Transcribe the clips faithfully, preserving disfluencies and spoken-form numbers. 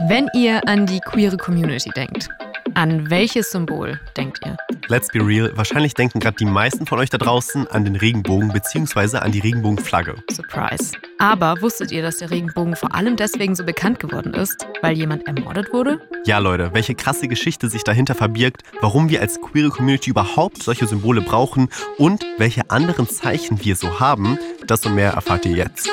Wenn ihr an die queere Community denkt, an welches Symbol denkt ihr? Let's be real, wahrscheinlich denken gerade die meisten von euch da draußen an den Regenbogen bzw. an die Regenbogenflagge. Surprise. Aber wusstet ihr, dass der Regenbogen vor allem deswegen so bekannt geworden ist, weil jemand ermordet wurde? Ja Leute, welche krasse Geschichte sich dahinter verbirgt, warum wir als queere Community überhaupt solche Symbole brauchen und welche anderen Zeichen wir so haben, das und mehr erfahrt ihr jetzt.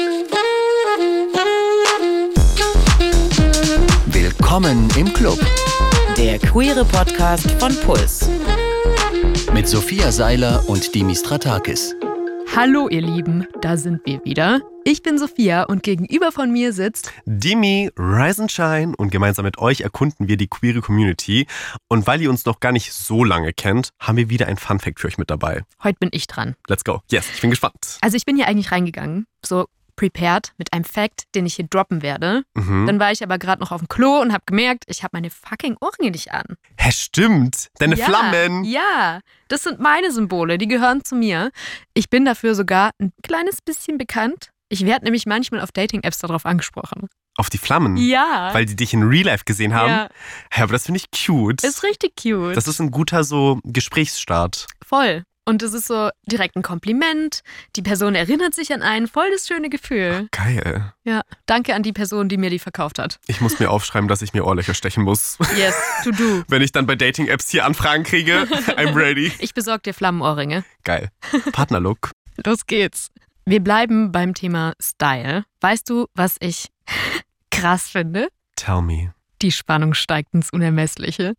Willkommen im Club. Der queere Podcast von Puls. Mit Sophia Seiler und Dimitris Stratakis. Hallo ihr Lieben, da sind wir wieder. Ich bin Sophia und gegenüber von mir sitzt Dimi, Rise and Shine, und gemeinsam mit euch erkunden wir die queere Community. Und weil ihr uns noch gar nicht so lange kennt, haben wir wieder ein Funfact für euch mit dabei. Heute bin ich dran. Let's go. Yes, ich bin gespannt. Also ich bin hier eigentlich reingegangen, so prepared mit einem Fact, den ich hier droppen werde. Mhm. Dann war ich aber gerade noch auf dem Klo und habe gemerkt, ich habe meine fucking Ohrringe nicht an. Hä, stimmt. Deine ja, Flammen. Ja, das sind meine Symbole, die gehören zu mir. Ich bin dafür sogar ein kleines bisschen bekannt. Ich werde nämlich manchmal auf Dating-Apps darauf angesprochen. Auf die Flammen? Ja. Weil die dich in Real Life gesehen haben? Ja. Ja, aber das finde ich cute. Ist richtig cute. Das ist ein guter so Gesprächsstart. Voll. Und es ist so direkt ein Kompliment. Die Person erinnert sich an einen. Voll das schöne Gefühl. Geil. Ja, danke an die Person, die mir die verkauft hat. Ich muss mir aufschreiben, dass ich mir Ohrlöcher stechen muss. Yes, to do. Wenn ich dann bei Dating-Apps hier Anfragen kriege, I'm ready. Ich besorge dir Flammenohrringe. Geil. Partnerlook. Los geht's. Wir bleiben beim Thema Style. Weißt du, was ich krass finde? Tell me. Die Spannung steigt ins Unermessliche.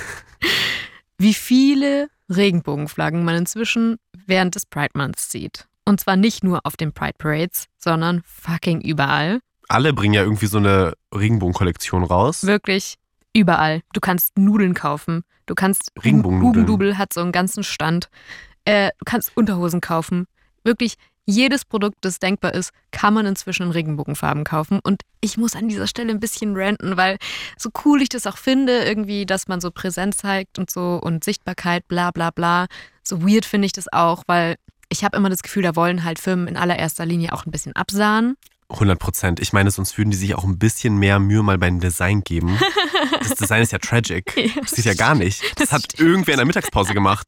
Wie viele Regenbogenflaggen man inzwischen während des Pride Months sieht. Und zwar nicht nur auf den Pride Parades, sondern fucking überall. Alle bringen ja irgendwie so eine Regenbogenkollektion raus. Wirklich überall. Du kannst Nudeln kaufen. Du kannst Regenbogennudeln. Hugendubel hat so einen ganzen Stand. Äh, du kannst Unterhosen kaufen. Wirklich jedes Produkt, das denkbar ist, kann man inzwischen in Regenbogenfarben kaufen. Und ich muss an dieser Stelle ein bisschen ranten, weil so cool ich das auch finde, irgendwie, dass man so Präsenz zeigt und so und Sichtbarkeit, bla bla bla. So weird finde ich das auch, weil ich habe immer das Gefühl, da wollen halt Firmen in allererster Linie auch ein bisschen absahen. hundert Prozent. Ich meine, sonst würden die sich auch ein bisschen mehr Mühe mal beim Design geben. Das Design ist ja tragic. Ja, das sieht ja gar nicht. Das hat irgendwer in der Mittagspause gemacht.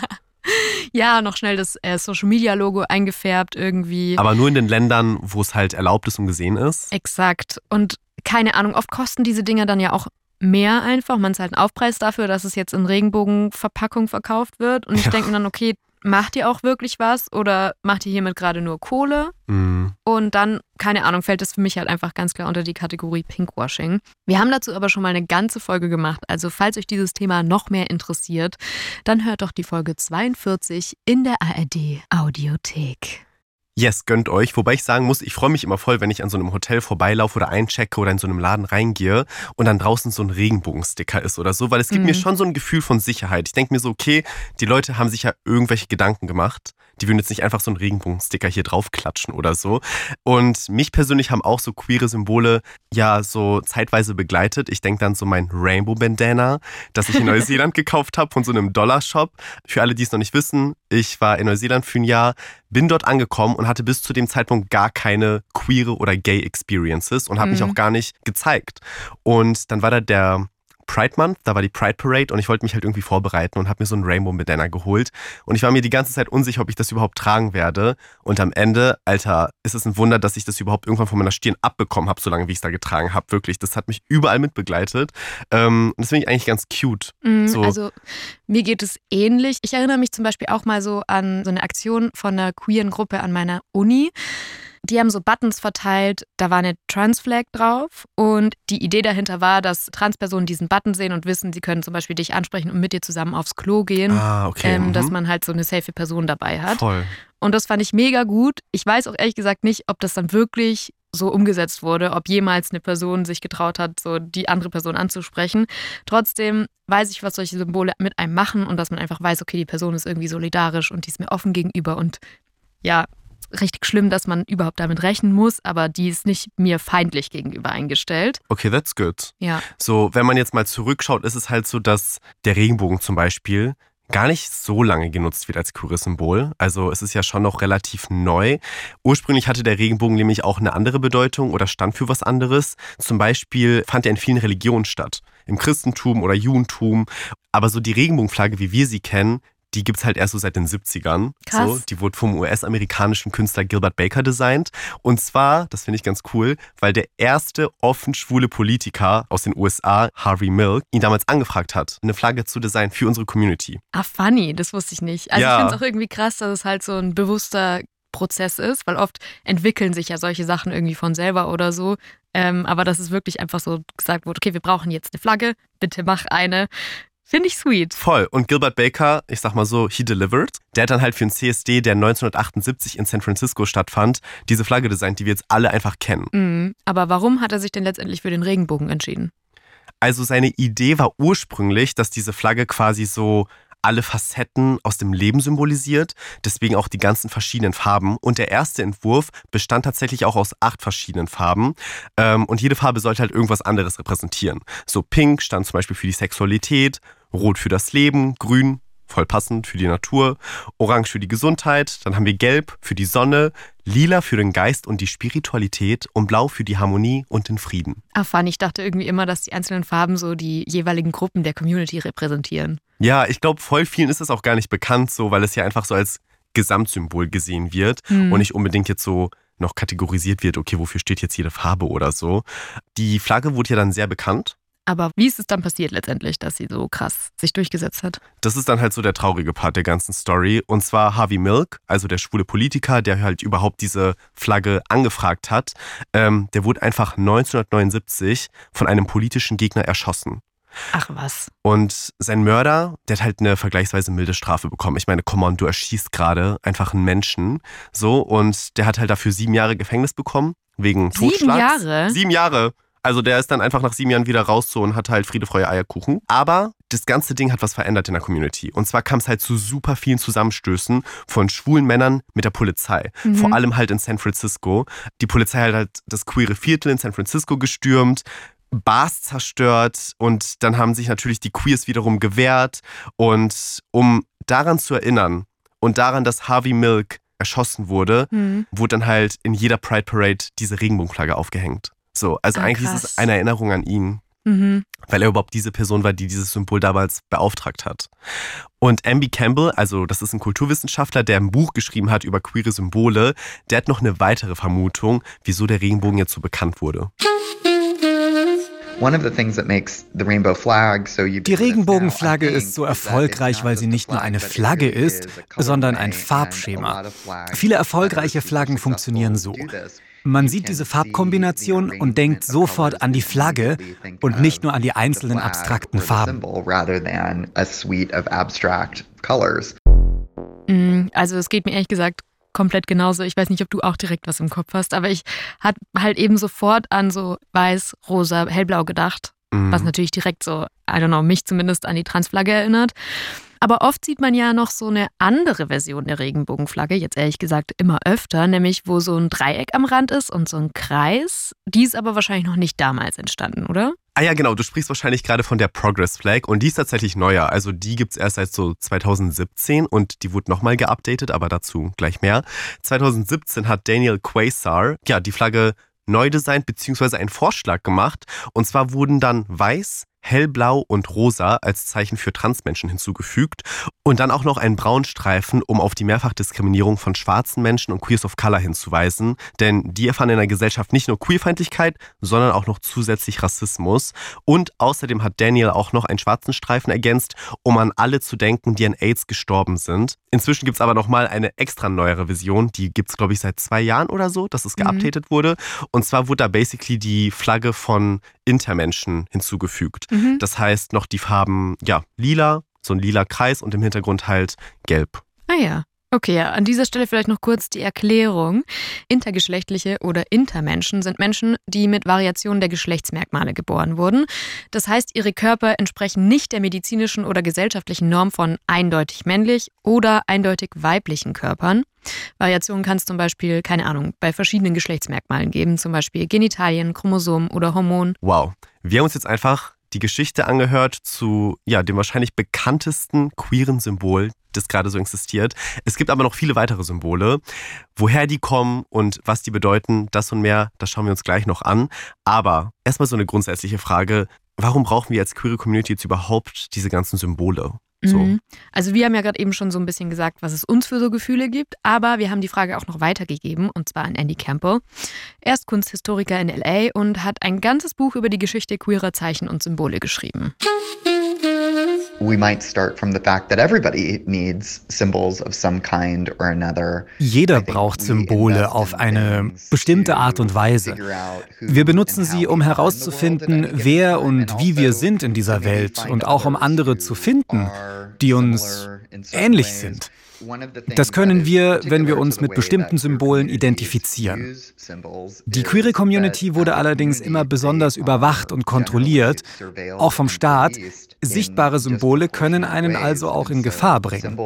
Ja, noch schnell das äh, Social-Media-Logo eingefärbt irgendwie. Aber nur in den Ländern, wo es halt erlaubt ist und gesehen ist. Exakt. Und keine Ahnung, oft kosten diese Dinger dann ja auch mehr einfach. Man zahlt einen Aufpreis dafür, dass es jetzt in Regenbogenverpackung verkauft wird. Und ich Ja. denke mir dann, okay, macht ihr auch wirklich was oder macht ihr hiermit gerade nur Kohle? Mhm. Und dann, keine Ahnung, fällt das für mich halt einfach ganz klar unter die Kategorie Pinkwashing. Wir haben dazu aber schon mal eine ganze Folge gemacht. Also falls euch dieses Thema noch mehr interessiert, dann hört doch die Folge zweiundvierzig in der A R D Audiothek. Yes, gönnt euch. Wobei ich sagen muss, ich freue mich immer voll, wenn ich an so einem Hotel vorbeilaufe oder einchecke oder in so einem Laden reingehe und dann draußen so ein Regenbogensticker ist oder so, weil es gibt Mhm. mir schon so ein Gefühl von Sicherheit. Ich denke mir so, okay, die Leute haben sich ja irgendwelche Gedanken gemacht. Die würden jetzt nicht einfach so einen Regenbogensticker hier draufklatschen oder so. Und mich persönlich haben auch so queere Symbole ja so zeitweise begleitet. Ich denke dann so mein Rainbow-Bandana, das ich in Neuseeland gekauft habe von so einem Dollarshop. Für alle, die es noch nicht wissen, ich war in Neuseeland für ein Jahr, bin dort angekommen und hatte bis zu dem Zeitpunkt gar keine queere oder gay Experiences und habe mich Mhm. auch gar nicht gezeigt. Und dann war da der Pride Month, da war die Pride Parade und ich wollte mich halt irgendwie vorbereiten und habe mir so einen Rainbow-Bandana geholt. Und ich war mir die ganze Zeit unsicher, ob ich das überhaupt tragen werde. Und am Ende, Alter, ist es ein Wunder, dass ich das überhaupt irgendwann von meiner Stirn abbekommen habe, solange wie ich es da getragen habe. Wirklich, das hat mich überall mitbegleitet. Ähm, und das finde ich eigentlich ganz cute. Mhm, So. Also mir geht es ähnlich. Ich erinnere mich zum Beispiel auch mal so an so eine Aktion von einer queeren Gruppe an meiner Uni. Die haben so Buttons verteilt, da war eine Trans-Flag drauf und die Idee dahinter war, dass Transpersonen diesen Button sehen und wissen, sie können zum Beispiel dich ansprechen und mit dir zusammen aufs Klo gehen, Ah, okay. ähm, mhm. dass man halt so eine safe Person dabei hat. Voll. Und das fand ich mega gut. Ich weiß auch ehrlich gesagt nicht, ob das dann wirklich so umgesetzt wurde, ob jemals eine Person sich getraut hat, so die andere Person anzusprechen. Trotzdem weiß ich, was solche Symbole mit einem machen und dass man einfach weiß, okay, die Person ist irgendwie solidarisch und die ist mir offen gegenüber und ja, richtig schlimm, dass man überhaupt damit rechnen muss, aber die ist nicht mir feindlich gegenüber eingestellt. Okay, that's good. Ja. So, wenn man jetzt mal zurückschaut, ist es halt so, dass der Regenbogen zum Beispiel gar nicht so lange genutzt wird als queeres Symbol. Also es ist ja schon noch relativ neu. Ursprünglich hatte der Regenbogen nämlich auch eine andere Bedeutung oder stand für was anderes. Zum Beispiel fand er in vielen Religionen statt. Im Christentum oder Judentum. Aber so die Regenbogenflagge, wie wir sie kennen, die gibt es halt erst so seit den siebzigern. Krass. So, die wurde vom U S-amerikanischen Künstler Gilbert Baker designt. Und zwar, das finde ich ganz cool, weil der erste offen schwule Politiker aus den U S A, Harvey Milk, ihn damals angefragt hat, eine Flagge zu designen für unsere Community. Ah, funny, das wusste ich nicht. Also Ja. ich finde es auch irgendwie krass, dass es halt so ein bewusster Prozess ist, weil oft entwickeln sich ja solche Sachen irgendwie von selber oder so. Ähm, aber dass es wirklich einfach so gesagt wurde, okay, wir brauchen jetzt eine Flagge, bitte mach eine. Finde ich sweet. Voll. Und Gilbert Baker, ich sag mal so, he delivered. Der hat dann halt für einen C S D, der neunzehnhundertachtundsiebzig in San Francisco stattfand, diese Flagge designt, die wir jetzt alle einfach kennen. Mhm. Aber warum hat er sich denn letztendlich für den Regenbogen entschieden? Also seine Idee war ursprünglich, dass diese Flagge quasi so alle Facetten aus dem Leben symbolisiert, deswegen auch die ganzen verschiedenen Farben. Und der erste Entwurf bestand tatsächlich auch aus acht verschiedenen Farben. Ähm, und jede Farbe sollte halt irgendwas anderes repräsentieren. So Pink stand zum Beispiel für die Sexualität, Rot für das Leben, Grün, voll passend, für die Natur, Orange für die Gesundheit, dann haben wir Gelb für die Sonne, Lila für den Geist und die Spiritualität und Blau für die Harmonie und den Frieden. Ah, fun, ich dachte irgendwie immer, dass die einzelnen Farben so die jeweiligen Gruppen der Community repräsentieren. Ja, ich glaube, voll vielen ist es auch gar nicht bekannt, so, weil es ja einfach so als Gesamtsymbol gesehen wird Mhm. und nicht unbedingt jetzt so noch kategorisiert wird, okay, wofür steht jetzt jede Farbe oder so. Die Flagge wurde ja dann sehr bekannt. Aber wie ist es dann passiert letztendlich, dass sie so krass sich durchgesetzt hat? Das ist dann halt so der traurige Part der ganzen Story. Und zwar Harvey Milk, also der schwule Politiker, der halt überhaupt diese Flagge angefragt hat, ähm, der wurde einfach neunzehnhundertneunundsiebzig von einem politischen Gegner erschossen. Ach was. Und sein Mörder, der hat halt eine vergleichsweise milde Strafe bekommen. Ich meine, come on, du erschießt gerade einfach einen Menschen. So, und der hat halt dafür sieben Jahre Gefängnis bekommen, wegen Sieben Totschlags. Jahre? Sieben Jahre. Also der ist dann einfach nach sieben Jahren wieder raus so und hat halt Friede, Freude, Eierkuchen. Aber das ganze Ding hat was verändert in der Community. Und zwar kam es halt zu super vielen Zusammenstößen von schwulen Männern mit der Polizei. Mhm. Vor allem halt in San Francisco. Die Polizei hat halt das queere Viertel in San Francisco gestürmt, Bars zerstört und dann haben sich natürlich die Queers wiederum gewehrt. Und um daran zu erinnern und daran, dass Harvey Milk erschossen wurde, Mhm. wurde dann halt in jeder Pride Parade diese Regenbogenflagge aufgehängt. So, also Ah, eigentlich krass. ist es eine Erinnerung an ihn, Mhm. weil er überhaupt diese Person war, die dieses Symbol damals beauftragt hat. Und Amby Campbell, also das ist ein Kulturwissenschaftler, der ein Buch geschrieben hat über queere Symbole, der hat noch eine weitere Vermutung, wieso der Regenbogen jetzt so bekannt wurde. Die Regenbogenflagge ist so erfolgreich, weil sie nicht nur eine Flagge ist, sondern ein Farbschema. Viele erfolgreiche Flaggen funktionieren so. Man sieht diese Farbkombination und denkt sofort an die Flagge und nicht nur an die einzelnen abstrakten Farben. Mhm. Also es geht mir ehrlich gesagt komplett genauso. Ich weiß nicht, ob du auch direkt was im Kopf hast, aber ich hatte halt eben sofort an so weiß, rosa, hellblau gedacht, Mhm. was natürlich direkt so, I don't know, mich zumindest an die Transflagge erinnert. Aber oft sieht man ja noch so eine andere Version der Regenbogenflagge, jetzt ehrlich gesagt immer öfter, nämlich wo so ein Dreieck am Rand ist und so ein Kreis. Die ist aber wahrscheinlich noch nicht damals entstanden, oder? Ah ja, genau, du sprichst wahrscheinlich gerade von der Progress Flag und die ist tatsächlich neuer. Also die gibt's erst seit so zweitausendsiebzehn und die wurde nochmal geupdatet, aber dazu gleich mehr. zweitausendsiebzehn hat Daniel Quasar ja die Flagge neu designt bzw. einen Vorschlag gemacht. Und zwar wurden dann weiß, hellblau und rosa als Zeichen für Transmenschen hinzugefügt und dann auch noch einen braunen Streifen, um auf die Mehrfachdiskriminierung von schwarzen Menschen und Queers of Color hinzuweisen. Denn die erfahren in der Gesellschaft nicht nur Queerfeindlichkeit, sondern auch noch zusätzlich Rassismus. Und außerdem hat Daniel auch noch einen schwarzen Streifen ergänzt, um an alle zu denken, die an AIDS gestorben sind. Inzwischen gibt es aber nochmal eine extra neuere Version, die gibt es, glaube ich, seit zwei Jahren oder so, dass es geupdatet mhm. wurde. Und zwar wurde da basically die Flagge von Intermenschen hinzugefügt. Mhm. Das heißt noch die Farben, ja, lila, so ein lila Kreis und im Hintergrund halt gelb. Ah ja. Okay, ja, an dieser Stelle vielleicht noch kurz die Erklärung. Intergeschlechtliche oder Intermenschen sind Menschen, die mit Variationen der Geschlechtsmerkmale geboren wurden. Das heißt, ihre Körper entsprechen nicht der medizinischen oder gesellschaftlichen Norm von eindeutig männlich oder eindeutig weiblichen Körpern. Variationen kann es zum Beispiel, keine Ahnung, bei verschiedenen Geschlechtsmerkmalen geben, zum Beispiel Genitalien, Chromosomen oder Hormonen. Wow, wir haben uns jetzt einfach die Geschichte angehört zu ja, dem wahrscheinlich bekanntesten queeren Symbol, das gerade so existiert. Es gibt aber noch viele weitere Symbole. Woher die kommen und was die bedeuten, das und mehr, das schauen wir uns gleich noch an. Aber erstmal so eine grundsätzliche Frage, warum brauchen wir als queere Community jetzt überhaupt diese ganzen Symbole? So. Mhm. Also wir haben ja gerade eben schon so ein bisschen gesagt, was es uns für so Gefühle gibt, aber wir haben die Frage auch noch weitergegeben, und zwar an Andy Campbell. Er ist Kunsthistoriker in L A und hat ein ganzes Buch über die Geschichte queerer Zeichen und Symbole geschrieben. We might start from the fact that everybody needs symbols of some kind or another. Jeder braucht Symbole auf eine bestimmte Art und Weise. Wir benutzen sie, um herauszufinden, wer und wie wir sind in dieser Welt und auch um andere zu finden, die uns ähnlich sind. Das können wir, wenn wir uns mit bestimmten Symbolen identifizieren. Die queere Community wurde allerdings immer besonders überwacht und kontrolliert, auch vom Staat. Sichtbare Symbole können einen also auch in Gefahr bringen.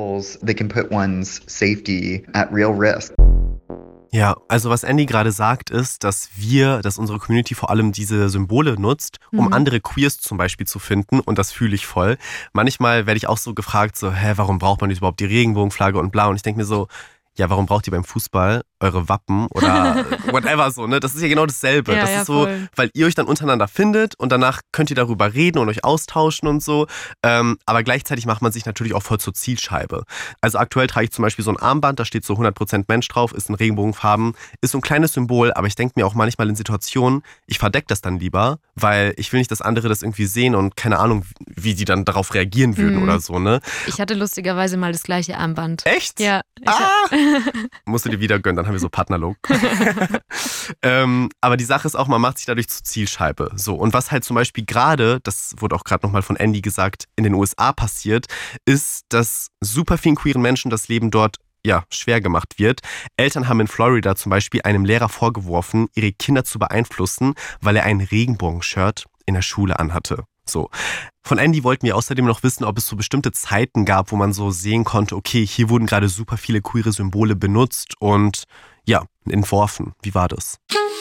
Ja, also was Andy gerade sagt, ist, dass wir, dass unsere Community vor allem diese Symbole nutzt, um mhm. andere Queers zum Beispiel zu finden, und das fühle ich voll. Manchmal werde ich auch so gefragt, so, hä, warum braucht man überhaupt die Regenbogenflagge und bla, und ich denke mir so, ja, warum braucht ihr beim Fußball eure Wappen oder whatever so, ne? Das ist ja genau dasselbe. Ja, das ja, ist so, voll. weil ihr euch dann untereinander findet und danach könnt ihr darüber reden und euch austauschen und so. Ähm, aber gleichzeitig macht man sich natürlich auch voll zur Zielscheibe. Also aktuell trage ich zum Beispiel so ein Armband, da steht so hundert Prozent Mensch drauf, ist in Regenbogenfarben, ist so ein kleines Symbol, aber ich denke mir auch manchmal in Situationen, ich verdecke das dann lieber, weil ich will nicht, dass andere das irgendwie sehen und keine Ahnung, wie die dann darauf reagieren würden mhm. oder so, ne? Ich hatte lustigerweise mal das gleiche Armband. Echt? Ja. Ah! Musst du dir wieder gönnen, dann haben wir so Partnerlook. ähm, aber die Sache ist auch, man macht sich dadurch zur Zielscheibe. So, und was halt zum Beispiel gerade, das wurde auch gerade nochmal von Andy gesagt, in den U S A passiert, ist, dass super vielen queeren Menschen das Leben dort ja, schwer gemacht wird. Eltern haben in Florida zum Beispiel einem Lehrer vorgeworfen, ihre Kinder zu beeinflussen, weil er ein Regenbogen-Shirt in der Schule anhatte. So. Von Andy wollten wir außerdem noch wissen, ob es so bestimmte Zeiten gab, wo man so sehen konnte, okay, hier wurden gerade super viele queere Symbole benutzt und ja, entworfen. Wie war das?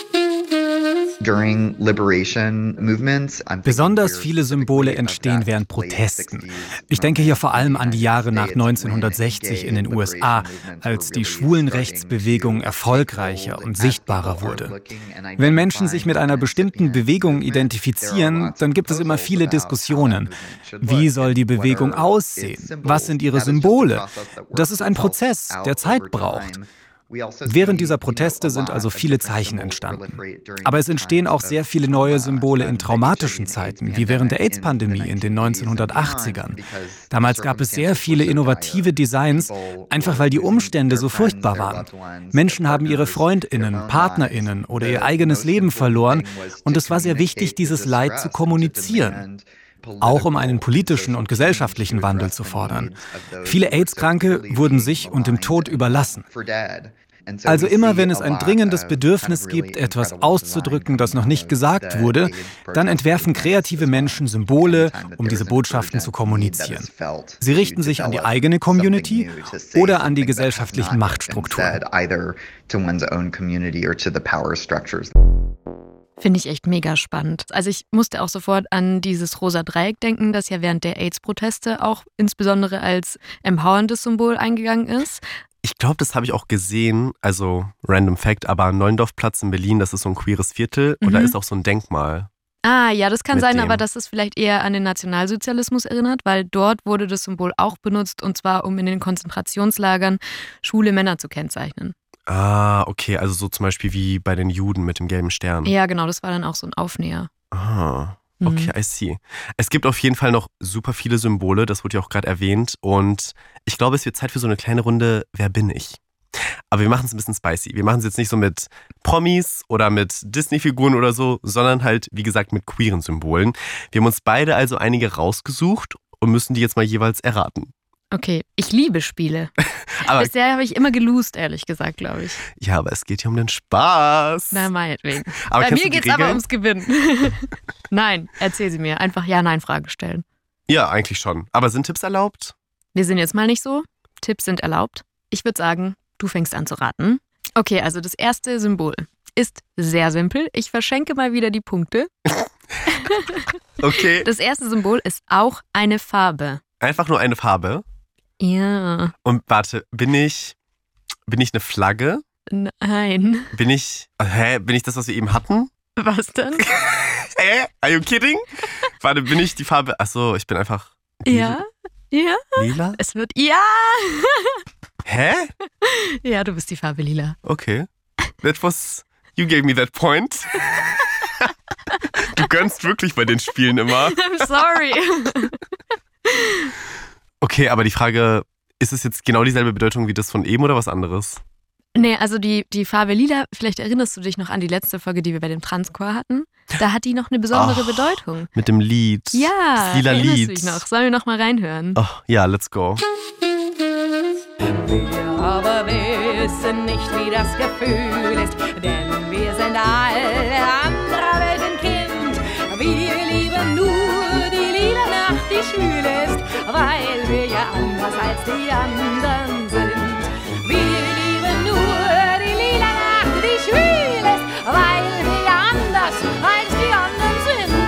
Besonders viele Symbole entstehen während Protesten. Ich denke hier vor allem an die Jahre nach neunzehnhundertsechzig in den U S A, als die Schwulenrechtsbewegung erfolgreicher und sichtbarer wurde. Wenn Menschen sich mit einer bestimmten Bewegung identifizieren, dann gibt es immer viele Diskussionen. Wie soll die Bewegung aussehen? Was sind ihre Symbole? Das ist ein Prozess, der Zeit braucht. Während dieser Proteste sind also viele Zeichen entstanden. Aber es entstehen auch sehr viele neue Symbole in traumatischen Zeiten, wie während der AIDS-Pandemie in den neunzehnhundertachtzigern. Damals gab es sehr viele innovative Designs, einfach weil die Umstände so furchtbar waren. Menschen haben ihre FreundInnen, PartnerInnen oder ihr eigenes Leben verloren, und es war sehr wichtig, dieses Leid zu kommunizieren. Auch um einen politischen und gesellschaftlichen Wandel zu fordern. Viele AIDS-Kranke wurden sich und dem Tod überlassen. Also immer wenn es ein dringendes Bedürfnis gibt, etwas auszudrücken, das noch nicht gesagt wurde, dann entwerfen kreative Menschen Symbole, um diese Botschaften zu kommunizieren. Sie richten sich an die eigene Community oder an die gesellschaftlichen Machtstrukturen. Finde ich echt mega spannend. Also ich musste auch sofort an dieses rosa Dreieck denken, das ja während der AIDS-Proteste auch insbesondere als empowerndes Symbol eingegangen ist. Ich glaube, das habe ich auch gesehen, also random Fact, aber Neuendorfplatz in Berlin, das ist so ein queeres Viertel und mhm. da ist auch so ein Denkmal. Ah, ja, das kann sein, dem. aber dass es vielleicht eher an den Nationalsozialismus erinnert, weil dort wurde das Symbol auch benutzt, und zwar um in den Konzentrationslagern schwule Männer zu kennzeichnen. Ah, okay, also so zum Beispiel wie bei den Juden mit dem gelben Stern. Ja, genau, das war dann auch so ein Aufnäher. Ah, okay, I see. Es gibt auf jeden Fall noch super viele Symbole, das wurde ja auch gerade erwähnt, und ich glaube, es wird Zeit für so eine kleine Runde Wer bin ich? Aber wir machen es ein bisschen spicy. Wir machen es jetzt nicht so mit Promis oder mit Disney-Figuren oder so, sondern halt, wie gesagt, mit queeren Symbolen. Wir haben uns beide also einige rausgesucht und müssen die jetzt mal jeweils erraten. Okay, ich liebe Spiele. Aber bisher habe ich immer gelost, ehrlich gesagt, glaube ich. Ja, aber es geht hier um den Spaß. Na, meinetwegen. Aber Bei mir geht es aber ums Gewinnen. Nein, erzähl sie mir. Einfach Ja-Nein-Fragen stellen. Ja, eigentlich schon. Aber sind Tipps erlaubt? Wir sind jetzt mal nicht so. Tipps sind erlaubt. Ich würde sagen, du fängst an zu raten. Okay, also das erste Symbol ist sehr simpel. Ich verschenke mal wieder die Punkte. Okay. Das erste Symbol ist auch eine Farbe. Einfach nur eine Farbe. Ja. Und warte, bin ich, bin ich eine Flagge? Nein. Bin ich, hä, bin ich das, was wir eben hatten? Was denn? Hä? Are you kidding? Warte, bin ich die Farbe, achso, ich bin einfach Ja, ja. lila? Es wird, ja. Hä? Ja, du bist die Farbe lila. Okay. That was, you gave me that point. Du gönnst wirklich bei den Spielen immer. I'm sorry. Okay, aber die Frage, ist es jetzt genau dieselbe Bedeutung wie das von eben oder was anderes? Nee, also die, die Farbe lila, vielleicht erinnerst du dich noch an die letzte Folge, die wir bei dem Transchor hatten. Da hat die noch eine besondere Oh, Bedeutung. Mit dem Lied. Ja, das lila erinnerst Lied. du dich noch? Sollen wir noch mal reinhören? Oh, ja, let's go. Wir aber wissen nicht, wie das Gefühl ist, denn wir sind alle anderer Welten Kind. Wir lieben nur die lila Nacht, die schwül ist, weil wir ja anders als die anderen sind. Wir lieben nur die lila Nacht, die schwül ist, weil wir ja anders als die anderen sind.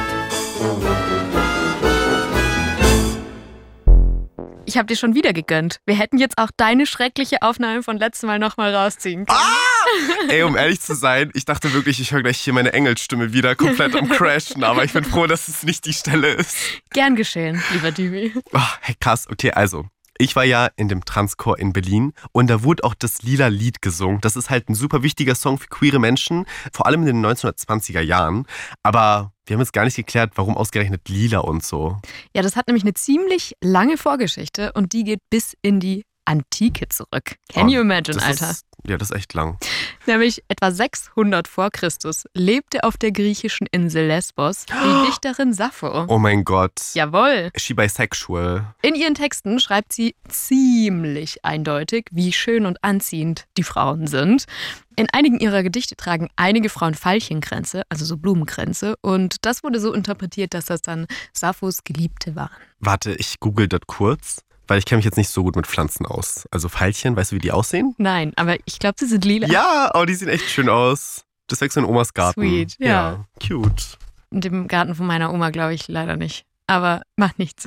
Ich habe dir schon wieder gegönnt. Wir hätten jetzt auch deine schreckliche Aufnahme von letztem Mal noch mal rausziehen können. Ah! Ey, um ehrlich zu sein, ich dachte wirklich, ich höre gleich hier meine Engelsstimme wieder komplett am Crashen, aber ich bin froh, dass es nicht die Stelle ist. Gern geschehen, lieber Dübi. Oh, hey, krass, okay, also. Ich war ja in dem Transchor in Berlin und da wurde auch das Lila Lied gesungen. Das ist halt ein super wichtiger Song für queere Menschen, vor allem in den neunzehnhundertzwanziger Jahren. Aber wir haben jetzt gar nicht geklärt, warum ausgerechnet Lila und so. Ja, das hat nämlich eine ziemlich lange Vorgeschichte und die geht bis in die Antike zurück. Can Oh, you imagine, das Alter? Ist, ja, das ist echt lang. Nämlich etwa sechshundert vor Christus lebte auf der griechischen Insel Lesbos die Dichterin Sappho. Oh mein Gott. Jawohl. Is she bisexual? In ihren Texten schreibt sie ziemlich eindeutig, wie schön und anziehend die Frauen sind. In einigen ihrer Gedichte tragen einige Frauen Veilchenkränze, also so Blumenkränze. Und das wurde so interpretiert, dass das dann Sapphos Geliebte waren. Warte, ich google das kurz, weil ich kenne mich jetzt nicht so gut mit Pflanzen aus. Also Veilchen, weißt du, wie die aussehen? Nein, aber ich glaube, sie sind lila. Ja, oh, die sehen echt schön aus. Das wächst in Omas Garten. Sweet, ja. Ja, cute. In dem Garten von meiner Oma glaube ich leider nicht. Aber macht nichts.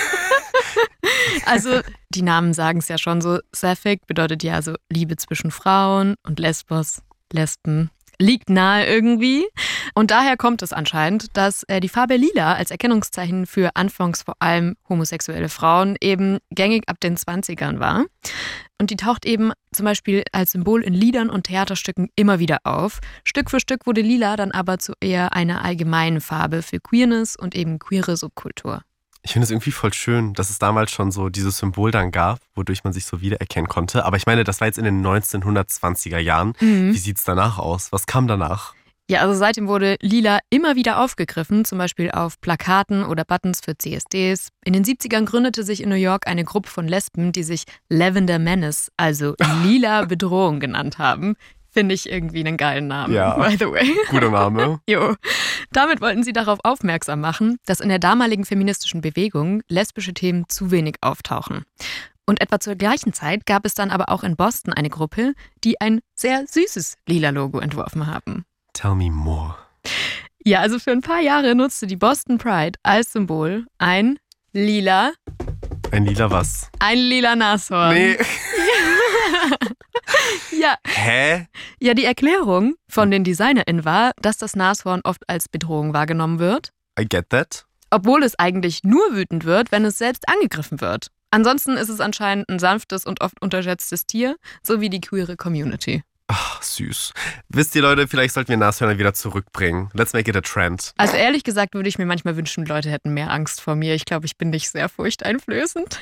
Also die Namen sagen es ja schon so. Sapphic bedeutet ja so Liebe zwischen Frauen und Lesbos, Lesben. Liegt nahe irgendwie. Und daher kommt es anscheinend, dass die Farbe Lila als Erkennungszeichen für anfangs vor allem homosexuelle Frauen eben gängig ab den zwanzigern war. Und die taucht eben zum Beispiel als Symbol in Liedern und Theaterstücken immer wieder auf. Stück für Stück wurde Lila dann aber zu eher einer allgemeinen Farbe für Queerness und eben queere Subkultur. Ich finde es irgendwie voll schön, dass es damals schon so dieses Symbol dann gab, wodurch man sich so wiedererkennen konnte. Aber ich meine, das war jetzt in den neunzehnhundertzwanziger Jahren. Mhm. Wie sieht es danach aus? Was kam danach? Ja, also seitdem wurde Lila immer wieder aufgegriffen, zum Beispiel auf Plakaten oder Buttons für C S Ds. In den siebzigern gründete sich in New York eine Gruppe von Lesben, die sich Lavender Menace, also Lila Bedrohung genannt haben. Finde ich irgendwie einen geilen Namen, Ja. by the way. Guter Name. Jo. Damit wollten sie darauf aufmerksam machen, dass in der damaligen feministischen Bewegung lesbische Themen zu wenig auftauchen. Und etwa zur gleichen Zeit gab es dann aber auch in Boston eine Gruppe, die ein sehr süßes Lila-Logo entworfen haben. Tell me more. Ja, also für ein paar Jahre nutzte die Boston Pride als Symbol ein lila, Ein lila was? ein lila Nashorn. Nee. Ja, Hä? ja, die Erklärung von den DesignerInnen war, dass das Nashorn oft als Bedrohung wahrgenommen wird, I get that. obwohl es eigentlich nur wütend wird, wenn es selbst angegriffen wird. Ansonsten ist es anscheinend ein sanftes und oft unterschätztes Tier, so wie die queere Community. Ach, süß. Wisst ihr, Leute, vielleicht sollten wir Nashörner wieder zurückbringen. Let's make it a trend. Also ehrlich gesagt würde ich mir manchmal wünschen, Leute hätten mehr Angst vor mir. Ich glaube, ich bin nicht sehr furchteinflößend.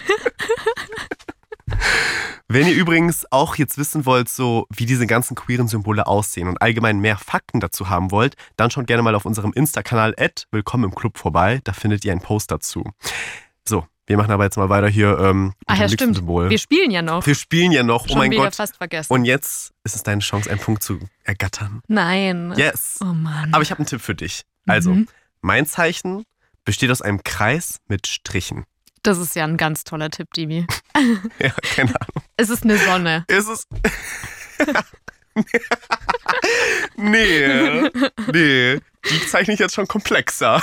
Wenn ihr übrigens auch jetzt wissen wollt, so wie diese ganzen queeren Symbole aussehen und allgemein mehr Fakten dazu haben wollt, dann schaut gerne mal auf unserem Insta-Kanal at willkommen im Club vorbei. Da findet ihr einen Post dazu. So, wir machen aber jetzt mal weiter hier ähm, Ach mit ja, dem nächsten stimmt. Symbol. Wir spielen ja noch. Wir spielen ja noch, Schon oh mein wieder Gott. fast vergessen. Und jetzt ist es deine Chance, einen Punkt zu ergattern. Nein. Yes. Oh Mann. Aber ich habe einen Tipp für dich. Also, Mhm. mein Zeichen besteht aus einem Kreis mit Strichen. Das ist ja ein ganz toller Tipp, Dimi. Ja, keine Ahnung. Es ist eine Sonne. Ist es... nee, nee. Die zeichne ich jetzt schon komplexer.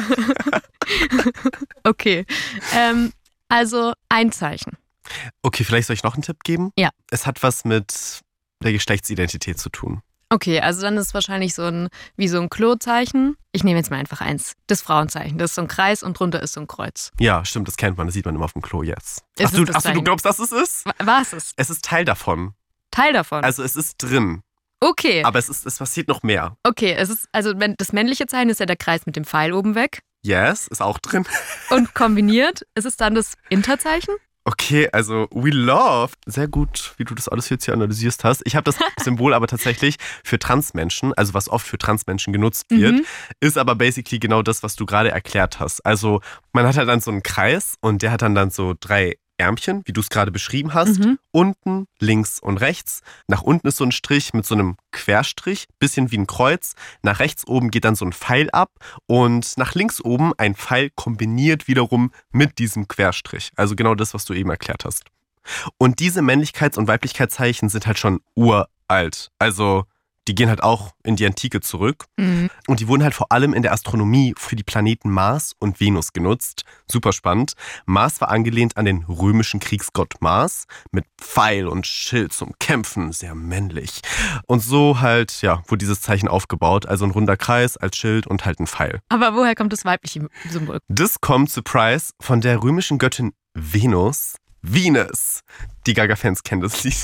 Okay, ähm, also ein Zeichen. Okay, vielleicht soll ich noch einen Tipp geben? Ja. Es hat was mit der Geschlechtsidentität zu tun. Okay, also dann ist es wahrscheinlich so ein, wie so ein Klo-Zeichen. Ich nehme jetzt mal einfach eins. Das Frauenzeichen. Das ist so ein Kreis und drunter ist so ein Kreuz. Ja, stimmt, das kennt man. Das sieht man immer auf dem Klo jetzt. Ist Ach, du, es das ach so, du Zeichen? glaubst, dass es ist? War es es? Es ist Teil davon. Teil davon? Also es ist drin. Okay. Aber es, ist, es passiert noch mehr. Okay, es ist, also wenn- das männliche Zeichen ist ja der Kreis mit dem Pfeil oben weg. Yes, ist auch drin. Und kombiniert ist es dann das Interzeichen? Okay, also we love. Sehr gut, wie du das alles jetzt hier analysierst hast. Ich habe das Symbol aber tatsächlich für Transmenschen, also was oft für Transmenschen genutzt wird, Mhm. ist aber basically genau das, was du gerade erklärt hast. Also man hat halt dann so einen Kreis und der hat dann, dann so drei Ärmchen, wie du es gerade beschrieben hast. Mhm. Unten, links und rechts. Nach unten ist so ein Strich mit so einem Querstrich, bisschen wie ein Kreuz. Nach rechts oben geht dann so ein Pfeil ab und nach links oben ein Pfeil kombiniert wiederum mit diesem Querstrich. Also genau das, was du eben erklärt hast. Und diese Männlichkeits- und Weiblichkeitszeichen sind halt schon uralt. Also die gehen halt auch in die Antike zurück. Mhm. Und die wurden halt vor allem in der Astronomie für die Planeten Mars und Venus genutzt. Super spannend. Mars war angelehnt an den römischen Kriegsgott Mars mit Pfeil und Schild zum Kämpfen, sehr männlich. Und so halt, ja, wurde dieses Zeichen aufgebaut. Also ein runder Kreis als Schild und halt ein Pfeil. Aber woher kommt das weibliche Symbol? Das kommt, Surprise, von der römischen Göttin Venus. Venus. Die Gaga-Fans kennen das Lied.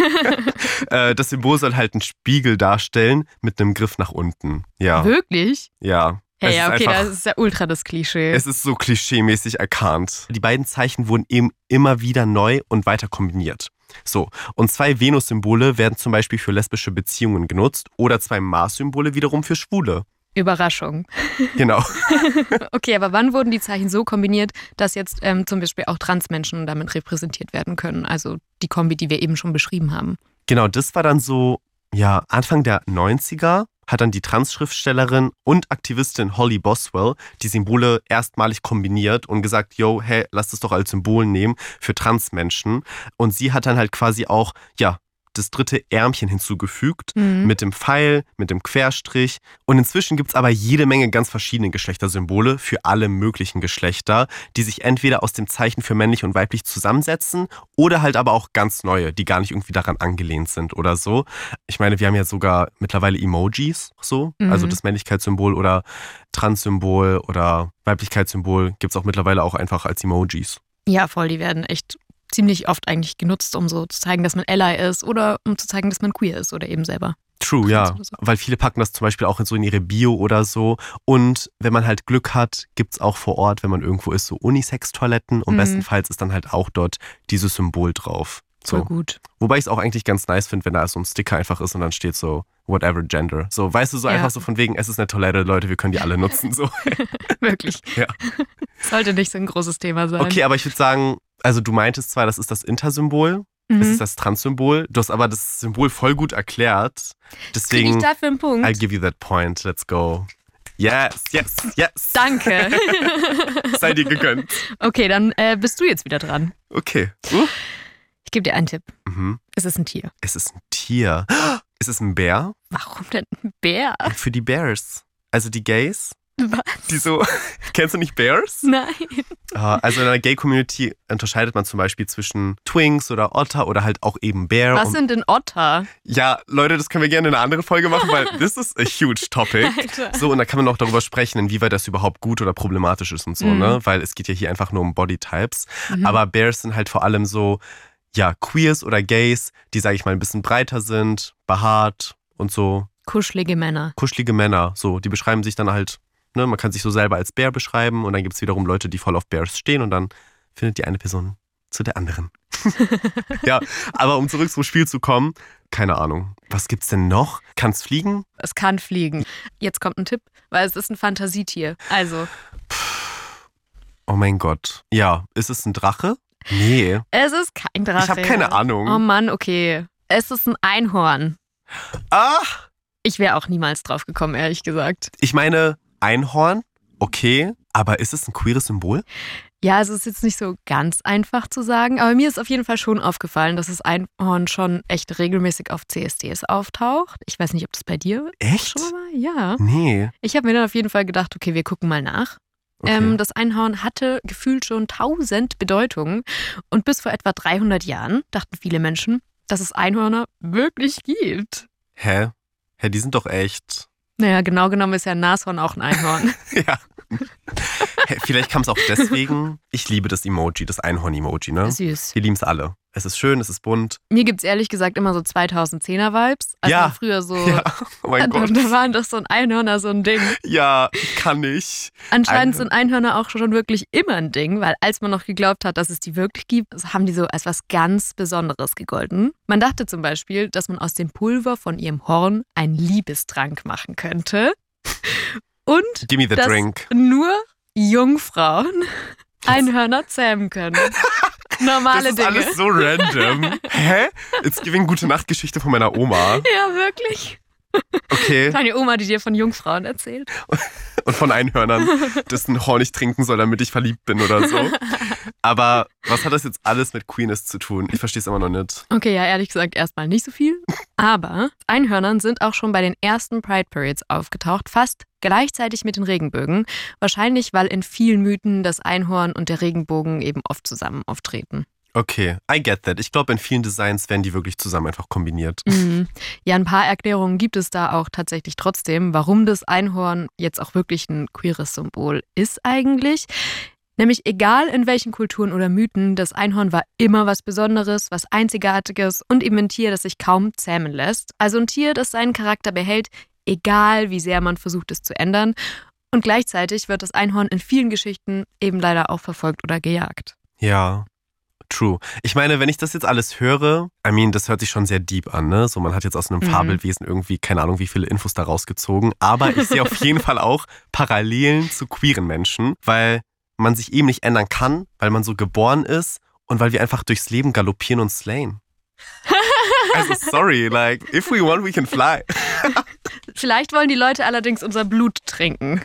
Äh, das Symbol soll halt einen Spiegel darstellen mit einem Griff nach unten. Ja, Wirklich? ja. Ja, Es ja, ist okay, einfach- das ist ja ultra das Klischee. Es ist so klischeemäßig erkannt. Die beiden Zeichen wurden eben immer wieder neu und weiter kombiniert. So, und zwei Venus-Symbole werden zum Beispiel für lesbische Beziehungen genutzt oder zwei Mars-Symbole wiederum für Schwule. Überraschung. Genau. Okay, aber wann wurden die Zeichen so kombiniert, dass jetzt ähm, zum Beispiel auch Transmenschen damit repräsentiert werden können? Also die Kombi, die wir eben schon beschrieben haben. Genau, das war dann so, ja, Anfang der neunziger hat dann die Trans-Schriftstellerin und Aktivistin Holly Boswell die Symbole erstmalig kombiniert und gesagt, yo, hey, lass das doch als Symbol nehmen für Transmenschen. Und sie hat dann halt quasi auch, ja, das dritte Ärmchen hinzugefügt Mhm. mit dem Pfeil, mit dem Querstrich. Und inzwischen gibt es aber jede Menge ganz verschiedene Geschlechtersymbole für alle möglichen Geschlechter, die sich entweder aus dem Zeichen für männlich und weiblich zusammensetzen oder halt aber auch ganz neue, die gar nicht irgendwie daran angelehnt sind oder so. Ich meine, wir haben ja sogar mittlerweile Emojis, so, Mhm. also das Männlichkeitssymbol oder Trans-Symbol oder Weiblichkeitssymbol gibt es auch mittlerweile auch einfach als Emojis. Ja, voll, die werden echt ziemlich oft eigentlich genutzt, um so zu zeigen, dass man Ally ist oder um zu zeigen, dass man queer ist oder eben selber. True, Trans ja. oder so. Weil viele packen das zum Beispiel auch in so in ihre Bio oder so. Und wenn man halt Glück hat, gibt es auch vor Ort, wenn man irgendwo ist, so Unisex-Toiletten. Und Mhm. bestenfalls ist dann halt auch dort dieses Symbol drauf. Voll So. gut. Wobei ich es auch eigentlich ganz nice finde, wenn da so ein Sticker einfach ist und dann steht so whatever gender. So, weißt du, so Ja. einfach so von wegen, es ist eine Toilette, Leute, wir können die alle nutzen. So. Wirklich. Ja. Sollte nicht so ein großes Thema sein. Okay, aber ich würde sagen, also du meintest zwar, das ist das Intersymbol, Mhm. es ist das Trans-Symbol. Du hast aber das Symbol voll gut erklärt. Krieg ich Deswegen, dafür einen Punkt? I'll give you that point. Let's go. Yes, yes, yes. Danke. Sei dir gegönnt. Okay, dann äh, bist du jetzt wieder dran. Okay. Uh. Ich gebe dir einen Tipp. Mhm. Es ist ein Tier. Es ist ein Tier. Ist es ein Bär? Warum denn ein Bär? Für die Bears. Also die Gays. Was? Die so, kennst du nicht Bears? Nein. Ah, also in der Gay-Community unterscheidet man zum Beispiel zwischen Twinks oder Otter oder halt auch eben Bear. Was Und sind denn Otter? ja, Leute, das können wir gerne in einer anderen Folge machen, weil this is a huge topic. Alter. So, und da kann man auch darüber sprechen, inwieweit das überhaupt gut oder problematisch ist und so, Mhm. ne? Weil es geht ja hier einfach nur um Bodytypes. Mhm. Aber Bears sind halt vor allem so, ja, Queers oder Gays, die, sage ich mal, ein bisschen breiter sind, behaart und so. Kuschelige Männer. Kuschelige Männer, so, die beschreiben sich dann halt, ne, man kann sich so selber als Bär beschreiben und dann gibt es wiederum Leute, die voll auf Bears stehen und dann findet die eine Person zu der anderen. Ja, aber um zurück zum Spiel zu kommen, keine Ahnung. Was gibt's denn noch? Kann's fliegen? Es kann fliegen. Jetzt kommt ein Tipp, weil es ist ein Fantasietier. Also, Oh mein Gott. Ja, ist es ein Drache? Nee. es ist kein Drache. Ich habe keine Ahnung. Oh Mann, okay. Es ist ein Einhorn. Ah! Ich wäre auch niemals drauf gekommen, ehrlich gesagt. Ich meine, Einhorn, okay, Aber ist es ein queeres Symbol? Ja, es ist jetzt nicht so ganz einfach zu sagen, aber mir ist auf jeden Fall schon aufgefallen, dass das Einhorn schon echt regelmäßig auf C S Ds auftaucht. Ich weiß nicht, ob das bei dir Echt? schon mal war. Ja. Nee. Ich habe mir dann auf jeden Fall gedacht, okay, wir gucken mal nach. Okay. Ähm, das Einhorn hatte gefühlt schon tausend Bedeutungen und bis vor etwa dreihundert Jahren dachten viele Menschen, dass es Einhörner wirklich gibt. Hä? Hä, die sind doch echt. Naja, genau genommen ist ja ein Nashorn auch ein Einhorn. Ja. Hey, vielleicht kam es auch deswegen. Ich liebe das Emoji, das Einhorn-Emoji, ne? Süß. Wir lieben es alle. Es ist schön, es ist bunt. Mir gibt es ehrlich gesagt immer so zweitausendzehner-Vibes. Also Ja. früher so, Ja, oh mein da, Gott. da waren das so ein Einhörner so ein Ding. Ja, kann ich. Anscheinend Ein- sind Einhörner auch schon wirklich immer ein Ding, weil als man noch geglaubt hat, dass es die wirklich gibt, haben die so als was ganz Besonderes gegolten. Man dachte zum Beispiel, dass man aus dem Pulver von ihrem Horn einen Liebestrank machen könnte. Und Give me the dass drink. nur Jungfrauen Einhörner zähmen können. Normale Das ist Dinge. alles so random. Hä? It's giving gute Nachtgeschichte von meiner Oma. Ja, wirklich. Okay. Deine Oma, die dir von Jungfrauen erzählt. Und von Einhörnern, dessen Horn ich trinken soll, damit ich verliebt bin oder so. Aber was hat das jetzt alles mit Queerness zu tun? Ich verstehe es immer noch nicht. Okay, ja, ehrlich gesagt erstmal nicht so viel. Aber Einhörnern sind auch schon bei den ersten Pride Parades aufgetaucht, fast gleichzeitig mit den Regenbögen. Wahrscheinlich, weil in vielen Mythen das Einhorn und der Regenbogen eben oft zusammen auftreten. Okay, I get that. Ich glaube, in vielen Designs werden die wirklich zusammen einfach kombiniert. Mhm. Ja, ein paar Erklärungen gibt es da auch tatsächlich trotzdem, warum das Einhorn jetzt auch wirklich ein queeres Symbol ist eigentlich. Nämlich egal in welchen Kulturen oder Mythen, das Einhorn war immer was Besonderes, was Einzigartiges und eben ein Tier, das sich kaum zähmen lässt. Also ein Tier, das seinen Charakter behält, egal wie sehr man versucht, es zu ändern. Und gleichzeitig wird das Einhorn in vielen Geschichten eben leider auch verfolgt oder gejagt. Ja, true. Ich meine, wenn ich das jetzt alles höre, I mean, das hört sich schon sehr deep an, ne? So, man hat jetzt aus einem Mhm. Fabelwesen irgendwie, keine Ahnung, wie viele Infos da rausgezogen. Aber ich sehe auf jeden Fall auch Parallelen zu queeren Menschen, weil man sich eben nicht ändern kann, weil man so geboren ist und weil wir einfach durchs Leben galoppieren und slayen. Also sorry, like, if we want, we can fly. Vielleicht wollen die Leute allerdings unser Blut trinken.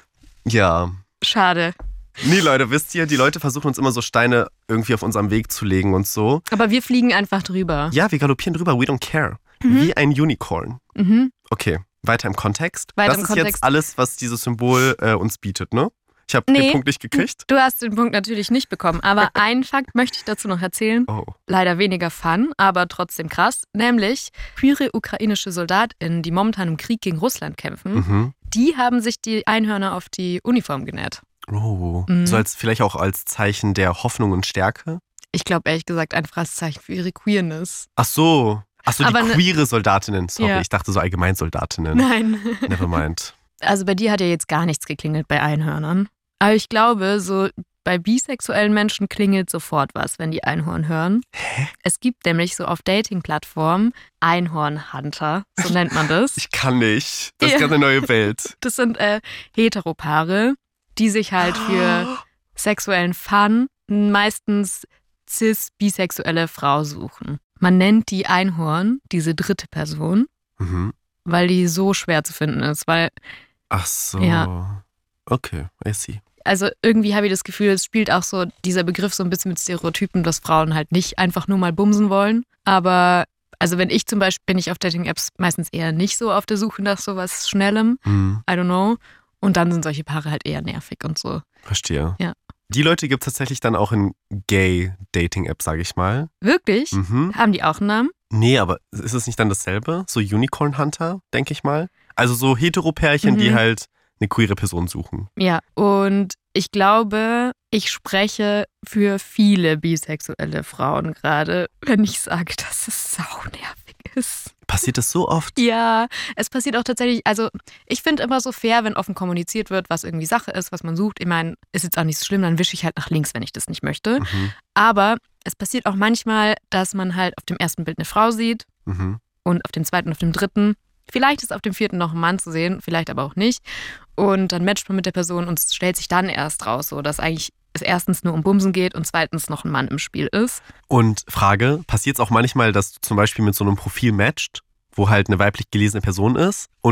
Ja. Schade. Nee, Leute, wisst ihr, die Leute versuchen uns immer so Steine irgendwie auf unserem Weg zu legen und so. Aber wir fliegen einfach drüber. Ja, wir galoppieren drüber, we don't care. Wie ein Unicorn. Mhm. Okay, weiter im Kontext. Weiter das im ist Kontext. jetzt alles, was dieses Symbol äh, uns bietet, ne? Ich habe Nee. den Punkt nicht gekriegt. Du hast den Punkt natürlich nicht bekommen, aber einen Fakt möchte ich dazu noch erzählen. Oh. Leider weniger fun, aber trotzdem krass. Nämlich queere ukrainische SoldatInnen, die momentan im Krieg gegen Russland kämpfen, Mhm. die haben sich die Einhörner auf die Uniform genäht. Oh. Mhm. So als vielleicht auch als Zeichen der Hoffnung und Stärke. Ich glaube ehrlich gesagt einfach als Zeichen für ihre Queerness. Ach so. Ach so, die Aber ne- queere Soldatinnen. Sorry, Ja. ich dachte so allgemein Soldatinnen. Nein. Nevermind. Also bei dir hat ja jetzt gar nichts geklingelt bei Einhörnern. Aber ich glaube, so bei bisexuellen Menschen klingelt sofort was, wenn die Einhorn hören. Hä? Es gibt nämlich so auf Dating-Plattformen Einhornhunter, so nennt man das. Ich kann nicht. Das Ja. ist ganz eine neue Welt. Das sind äh, Heteropaare, die sich halt für sexuellen Fun meistens cis-bisexuelle Frau suchen. Man nennt die Einhorn, diese dritte Person, Mhm. weil die so schwer zu finden ist. Weil, Ach so. Ja. Okay, I see. also irgendwie habe ich das Gefühl, es spielt auch so dieser Begriff so ein bisschen mit Stereotypen, dass Frauen halt nicht einfach nur mal bumsen wollen. Aber also wenn ich zum Beispiel, bin ich auf Dating-Apps meistens eher nicht so auf der Suche nach sowas Schnellem. Hm, I don't know. Und dann sind solche Paare halt eher nervig und so. verstehe. Ja. Die Leute gibt es tatsächlich dann auch in Gay-Dating-Apps, sage ich mal. Wirklich? Mhm. Haben die auch einen Namen? Nee, aber ist es nicht dann dasselbe? So Unicorn Hunter, denke ich mal. Also so Heteropärchen, die Mhm. halt eine queere Person suchen. Ja, und ich glaube, ich spreche für viele bisexuelle Frauen gerade, wenn ich sage, dass es saunervig ist. Passiert das so oft? Ja, es passiert auch tatsächlich, also ich finde immer so fair, wenn offen kommuniziert wird, was irgendwie Sache ist, was man sucht. Ich meine, ist jetzt auch nicht so schlimm, dann wische ich halt nach links, wenn ich das nicht möchte. Mhm. Aber es passiert auch manchmal, dass man halt auf dem ersten Bild eine Frau sieht Mhm. und auf dem zweiten, auf dem dritten. Vielleicht ist auf dem vierten noch ein Mann zu sehen, vielleicht aber auch nicht. Und dann matcht man mit der Person und es stellt sich dann erst raus, so dass eigentlich es erstens nur um Bumsen geht und zweitens noch ein Mann im Spiel ist. Und Frage, passiert es auch manchmal, dass du zum Beispiel mit so einem Profil matcht, wo halt eine weiblich gelesene Person ist und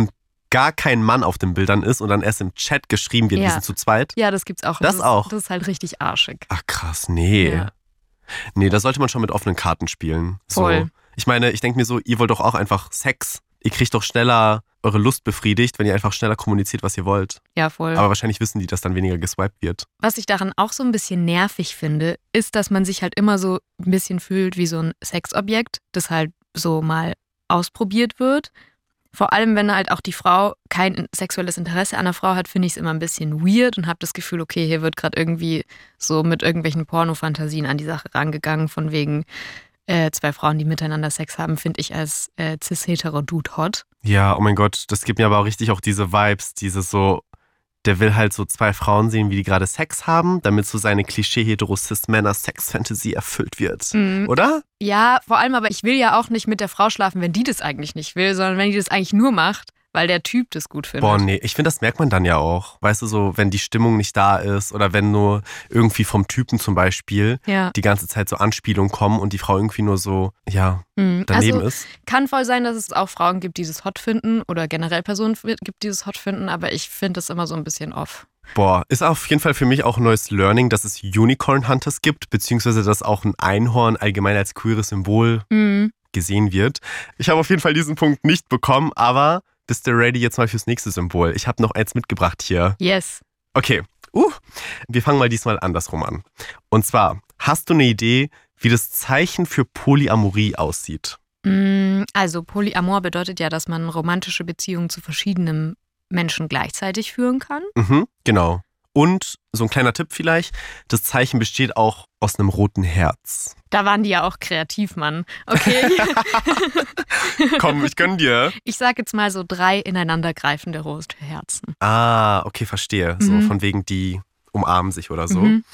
gar kein Mann auf den Bildern ist und dann erst im Chat geschrieben wird, Ja. wir sind zu zweit? Ja, das gibt's auch. Das ist, auch? Das ist halt richtig arschig. Ach krass, nee. Ja. Nee, da sollte man schon mit offenen Karten spielen. So. Voll. Ich meine, ich denke mir so, ihr wollt doch auch einfach Sex. Ihr kriegt doch schneller eure Lust befriedigt, wenn ihr einfach schneller kommuniziert, was ihr wollt. Ja, voll. Aber wahrscheinlich wissen die, dass dann weniger geswiped wird. Was ich daran auch so ein bisschen nervig finde, ist, dass man sich halt immer so ein bisschen fühlt wie so ein Sexobjekt, das halt so mal ausprobiert wird. Vor allem, wenn halt auch die Frau kein sexuelles Interesse an der Frau hat, finde ich es immer ein bisschen weird und habe das Gefühl, okay, hier wird gerade irgendwie so mit irgendwelchen Pornofantasien an die Sache rangegangen, von wegen äh, zwei Frauen, die miteinander Sex haben, finde ich als äh, cis-hetero-Dude hot. Ja, oh mein Gott, das gibt mir aber auch richtig auch diese Vibes, diese so, der will halt so zwei Frauen sehen, wie die gerade Sex haben, damit so seine Klischee-hetero-cis-Männer-Sex-Fantasy erfüllt wird. Mhm. Oder? Ja, vor allem, aber ich will ja auch nicht mit der Frau schlafen, wenn die das eigentlich nicht will, sondern wenn die das eigentlich nur macht, weil der Typ das gut findet. Boah, nee, ich finde, das merkt man dann ja auch. Weißt du, so, wenn die Stimmung nicht da ist oder wenn nur irgendwie vom Typen zum Beispiel Ja. die ganze Zeit so Anspielungen kommen und die Frau irgendwie nur so, ja, Mhm. daneben also, ist. Kann voll sein, dass es auch Frauen gibt, die das hot finden oder generell Personen gibt, die das hot finden, aber ich finde das immer so ein bisschen off. Boah, ist auf jeden Fall für mich auch ein neues Learning, dass es Unicorn Hunters gibt, beziehungsweise dass auch ein Einhorn allgemein als queeres Symbol Mhm. gesehen wird. Ich habe auf jeden Fall diesen Punkt nicht bekommen, aber bist du ready jetzt mal fürs nächste Symbol? Ich habe noch eins mitgebracht hier. Yes. Okay, uh, wir fangen mal diesmal andersrum an. Und zwar, hast du eine Idee, wie das Zeichen für Polyamorie aussieht? Mm, Also Polyamor bedeutet ja, dass man romantische Beziehungen zu verschiedenen Menschen gleichzeitig führen kann. Mhm, genau. Und so ein kleiner Tipp vielleicht, das Zeichen besteht auch aus einem roten Herz. Da waren die ja auch kreativ, Mann. Okay. Komm, ich gönn dir. Ich sag jetzt mal so drei ineinandergreifende rote Herzen. Ah, okay, verstehe. So Mhm. von wegen, die umarmen sich oder so. Mhm.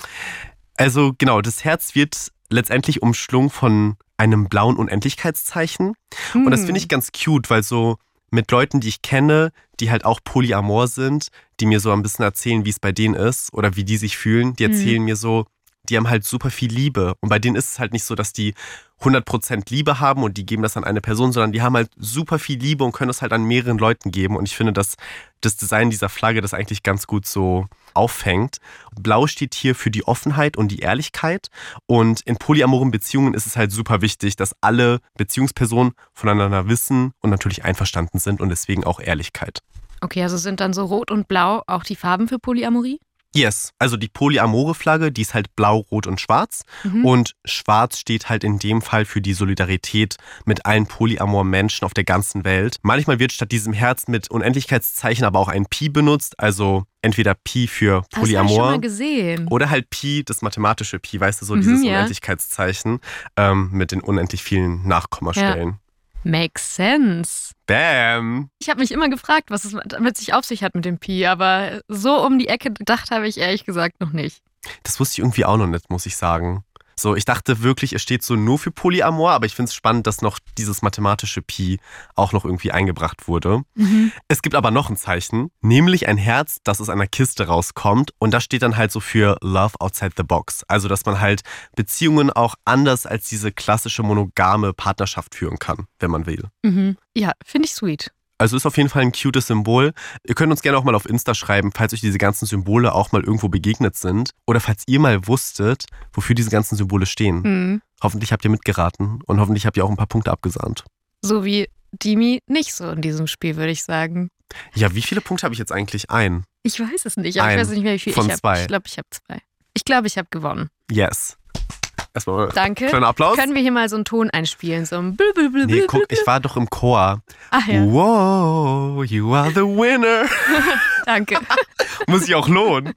Also genau, das Herz wird letztendlich umschlungen von einem blauen Unendlichkeitszeichen. Und das finde ich ganz cute, weil so mit Leuten, die ich kenne, die halt auch polyamor sind, die mir so ein bisschen erzählen, wie es bei denen ist oder wie die sich fühlen, die erzählen Mhm. mir so, die haben halt super viel Liebe. Und bei denen ist es halt nicht so, dass die hundert Prozent Liebe haben und die geben das an eine Person, sondern die haben halt super viel Liebe und können es halt an mehreren Leuten geben. Und ich finde, dass das Design dieser Flagge das eigentlich ganz gut so auffängt. Blau steht hier für die Offenheit und die Ehrlichkeit. Und in polyamoren Beziehungen ist es halt super wichtig, dass alle Beziehungspersonen voneinander wissen und natürlich einverstanden sind und deswegen auch Ehrlichkeit. Okay, also sind dann so Rot und Blau auch die Farben für Polyamorie? Yes, also die polyamore Flagge, die ist halt blau, rot und schwarz. Mhm. Und schwarz steht halt in dem Fall für die Solidarität mit allen polyamoren Menschen auf der ganzen Welt. Manchmal wird statt diesem Herz mit Unendlichkeitszeichen aber auch ein Pi benutzt, also entweder Pi für Das habe ich schon Polyamor mal gesehen. oder halt Pi, das mathematische Pi, weißt du, so Mhm, dieses ja. Unendlichkeitszeichen ähm, mit den unendlich vielen Nachkommastellen. Makes sense. Bam! Ich habe mich immer gefragt, was es damit sich auf sich hat mit dem Pi, aber so um die Ecke gedacht habe ich ehrlich gesagt noch nicht. Das wusste ich irgendwie auch noch nicht, muss ich sagen. So, ich dachte wirklich, es steht so nur für Polyamor, aber ich finde es spannend, dass noch dieses mathematische Pi auch noch irgendwie eingebracht wurde. Mhm. Es gibt aber noch ein Zeichen, nämlich ein Herz, das aus einer Kiste rauskommt und das steht dann halt so für Love Outside the Box. Also, dass man halt Beziehungen auch anders als diese klassische monogame Partnerschaft führen kann, wenn man will. Mhm. Ja, finde ich sweet. Also ist auf jeden Fall ein cutes Symbol. Ihr könnt uns gerne auch mal auf Insta schreiben, falls euch diese ganzen Symbole auch mal irgendwo begegnet sind. Oder falls ihr mal wusstet, wofür diese ganzen Symbole stehen. Mhm. Hoffentlich habt ihr mitgeraten und hoffentlich habt ihr auch ein paar Punkte abgesahnt. So wie Dimi nicht so in diesem Spiel, würde ich sagen. Ja, wie viele Punkte habe ich jetzt eigentlich? Ein. Ich weiß es nicht, aber Ein ich weiß nicht mehr, wie viel von ich habe. zwei. Ich glaube, ich habe zwei. Ich glaube, ich habe gewonnen. Yes. Erstmal Danke. kleiner Applaus. Können wir hier mal so einen Ton einspielen? So ein Blub, blub, blub, Nee, blub, guck, blub. ich war doch im Chor. Ach ja, Wow, you are the winner. danke. Muss ich auch lohnen.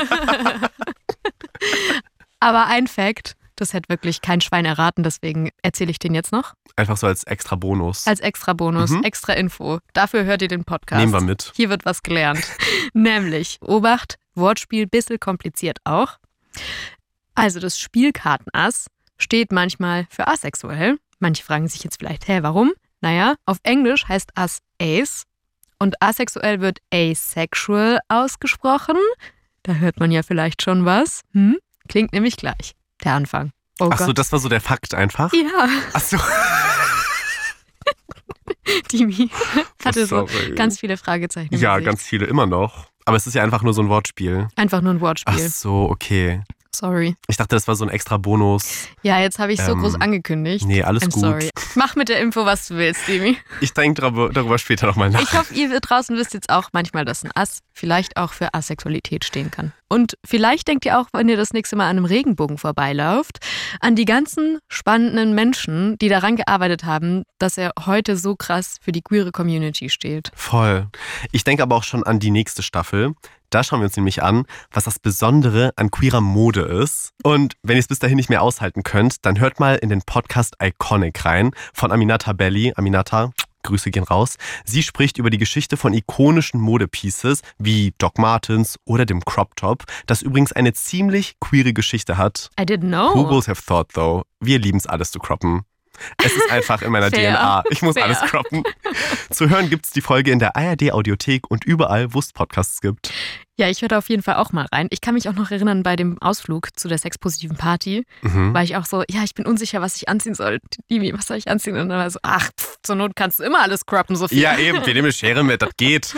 Aber ein Fact, das hätte wirklich kein Schwein erraten, deswegen erzähle ich den jetzt noch. Einfach so als extra Bonus. Als extra Bonus, Mhm. extra Info. Dafür hört ihr den Podcast. Nehmen wir mit. Hier wird was gelernt. Nämlich, Obacht, Wortspiel, bisschen kompliziert auch. Also das Spielkartenass steht manchmal für asexuell. Manche fragen sich jetzt vielleicht, hä, warum? Naja, auf Englisch heißt Ass Ace und asexuell wird asexual ausgesprochen. Da hört man ja vielleicht schon was. Hm? Klingt nämlich gleich. Der Anfang. Oh Ach so, Gott. das war so der Fakt einfach? Ja. Ach so. Dimi hatte so Sorry. ganz viele Fragezeichen im Ja, Gesicht. ganz viele, immer noch. Aber es ist ja einfach nur so ein Wortspiel. Einfach nur ein Wortspiel. Ach so, okay. Sorry. Ich dachte, das war so ein extra Bonus. Ja, jetzt habe ich so Ähm, groß angekündigt. Nee, alles I'm gut. sorry. Mach mit der Info, was du willst, Dimi. Ich denke darüber, darüber später nochmal nach. Ich hoffe, ihr draußen wisst jetzt auch manchmal, dass ein Ass vielleicht auch für Asexualität stehen kann. Und vielleicht denkt ihr auch, wenn ihr das nächste Mal an einem Regenbogen vorbeilauft, an die ganzen spannenden Menschen, die daran gearbeitet haben, dass er heute so krass für die queere Community steht. Voll. Ich denke aber auch schon an die nächste Staffel. Da schauen wir uns nämlich an, was das Besondere an queerer Mode ist. Und wenn ihr es bis dahin nicht mehr aushalten könnt, dann hört mal in den Podcast Iconic rein von Aminata Belli. Aminata, Grüße gehen raus. Sie spricht über die Geschichte von ikonischen Modepieces wie Doc Martens oder dem Crop Top, das übrigens eine ziemlich queere Geschichte hat. I didn't know. Who would have thought though? Wir lieben es alles zu croppen. Es ist einfach in meiner Fair. D N A. Ich muss Fair. alles croppen. Zu hören gibt's die Folge in der A R D-Audiothek und überall, wo es Podcasts gibt. Ja, ich höre da auf jeden Fall auch mal rein. Ich kann mich auch noch erinnern, bei dem Ausflug zu der sexpositiven Party, Mhm. war ich auch so, ja, ich bin unsicher, was ich anziehen soll. Dimi, was soll ich anziehen? Und dann war so, ach, pff, zur Not kannst du immer alles croppen, Sophie. Ja, eben. Wir nehmen eine Schere mit. Das geht.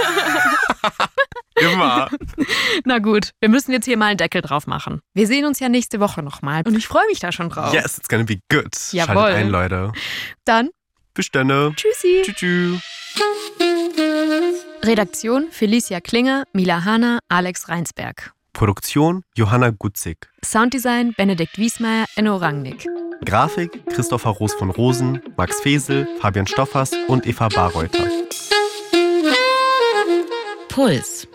Immer. Na gut, wir müssen jetzt hier mal einen Deckel drauf machen. Wir sehen uns ja nächste Woche nochmal und ich freue mich da schon drauf. Yes, it's gonna be good. Jawohl. Schaltet ein, Leute. Dann, Bis dann. tschüssi. Tschüss. Tschüss. Redaktion Felicia Klinger, Mila Hahner, Alex Reinsberg. Produktion Johanna Gutzig. Sounddesign Benedikt Wiesmeier, Enno Rangnick. Grafik Christopher Roos von Rosen, Max Fesel, Fabian Stoffers und Eva Barreuter. Puls.